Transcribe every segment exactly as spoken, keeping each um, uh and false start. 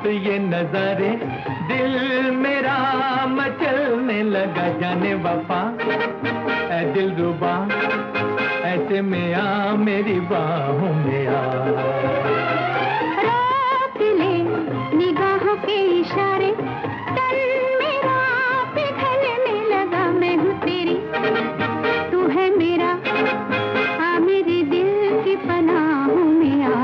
रुत ये नजारे, दिल मेरा मचलने लगा जाने वफा। ऐ दिल रुबा ऐसे में आ मेरी बाहों में आ। रोक ले निगाहों के इशारे, तन मेरा पिघलने लगा, मैं हूँ तेरी तू है मेरा, आ मेरे दिल की पनाहों में आ।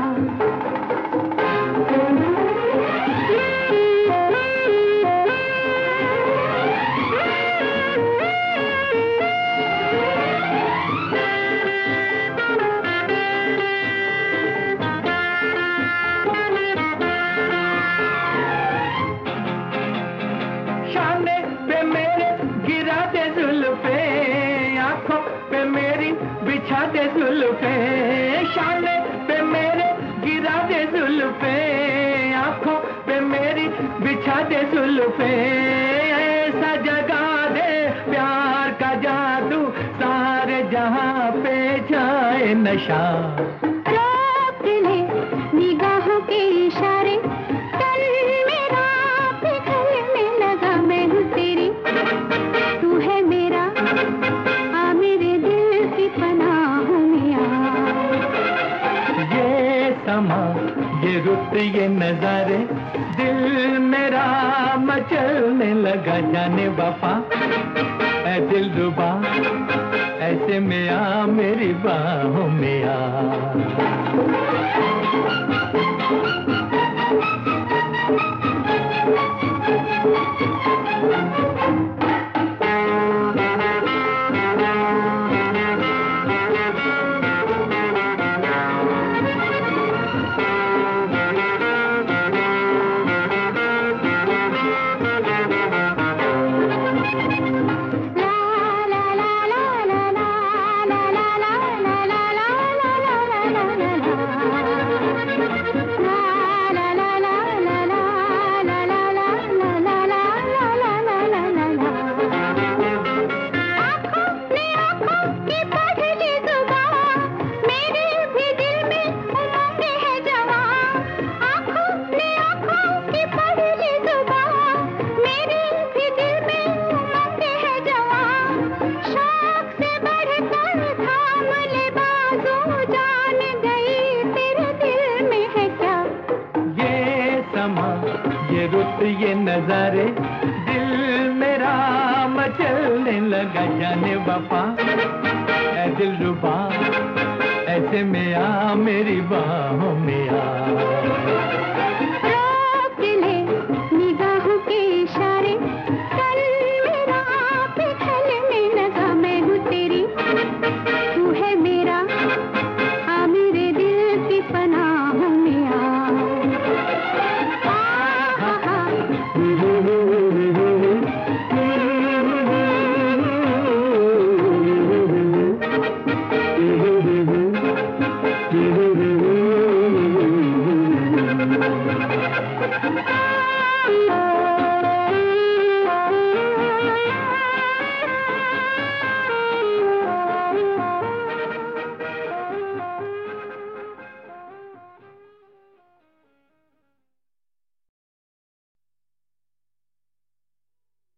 शाने पे मेरे गिरा दे जुल्फे, आंखों पे मेरी बिछा दे जुल्फे। शाने पे मेरे गिरा दे जुल्फे, आंखों पे मेरी बिछा दे जुल्फे। ऐसा जगा दे प्यार का जादू, सारे जहां पे जाए नशा। रोक ले निगाहों के इशारे, तन मेरा पिघलने लगा, मैं हूँ तेरी तू है मेरा, आ मेरे दिल की पनाहों में आ। ये समा ये रुत ये नजारे, दिल मेरा मचलने लगा जाने वफा। ऐ दिल रुबा ऐसे में आ मेरी बाहों में आ। ये रुत ये नजारे, दिल मेरा मचलने लगा जाने वफा। ऐ दिल रुबा ऐसे में आ मेरी बाहों में आ।